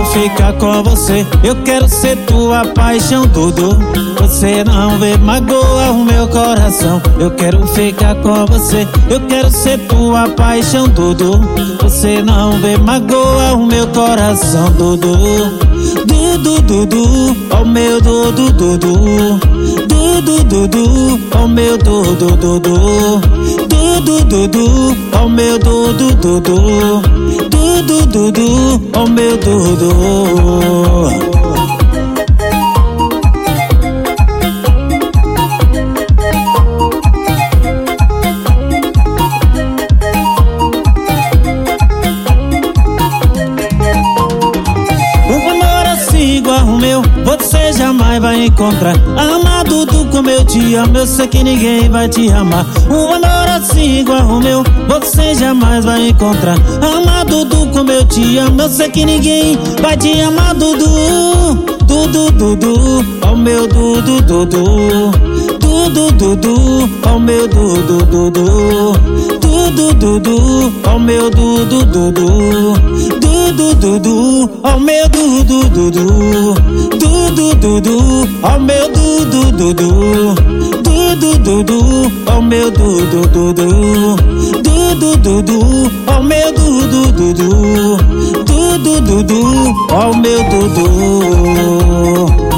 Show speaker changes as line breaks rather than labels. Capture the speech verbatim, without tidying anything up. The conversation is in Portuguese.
ficar com você. Eu quero ser tua paixão, Dudu. Você não vê, magoa o meu coração. Eu quero ficar com você. Eu quero ser tua paixão, Dudu. Você não vê, magoa o meu coração, Dudu. Dudu, Dudu, oh meu Dudu, Dudu. Dudu, Dudu, oh meu Dudu, Dudu. Dudu, Dudu, oh meu Dudu, Dudu. Dudu, Dudu, oh meu Dudu. Igual o meu, você jamais vai encontrar. Ama Dudu como eu te amo, eu sei que ninguém vai te amar. Um amor assim igual o meu, você jamais vai encontrar. Ama Dudu como eu te amo, eu sei que ninguém vai te amar, Dudu. Dudu, Dudu, oh meu Dudu, Dudu. Dudu, Dudu, oh meu Dudu, Dudu. Dudu, Dudu, oh meu Dudu, Dudu. Dudu, Dudu, oh meu Dudu, Dudu. Dudu, Dudu, oh meu Dudu, Dudu. Dudu, Dudu, oh meu Dudu, Dudu. Dudu, Dudu, oh meu Dudu, Dudu. Dudu, Dudu, oh meu Dudu.